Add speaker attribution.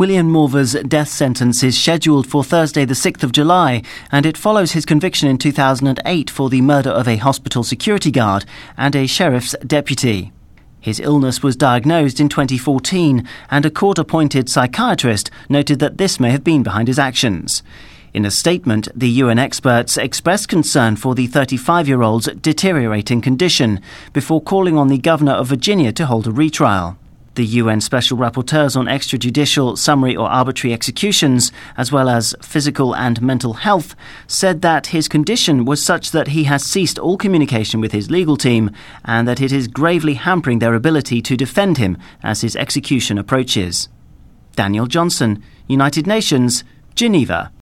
Speaker 1: William Morver's death sentence is scheduled for Thursday the 6th of July, and it follows his conviction in 2008 for the murder of a hospital security guard and a sheriff's deputy. His illness was diagnosed in 2014, and a court-appointed psychiatrist noted that this may have been behind his actions. In a statement, the UN experts expressed concern for the 35-year-old's deteriorating condition before calling on the governor of Virginia to hold a retrial. The UN Special Rapporteurs on extrajudicial, summary or arbitrary executions, as well as physical and mental health, said that his condition was such that he has ceased all communication with his legal team and that it is gravely hampering their ability to defend him as his execution approaches. Daniel Johnson, United Nations, Geneva.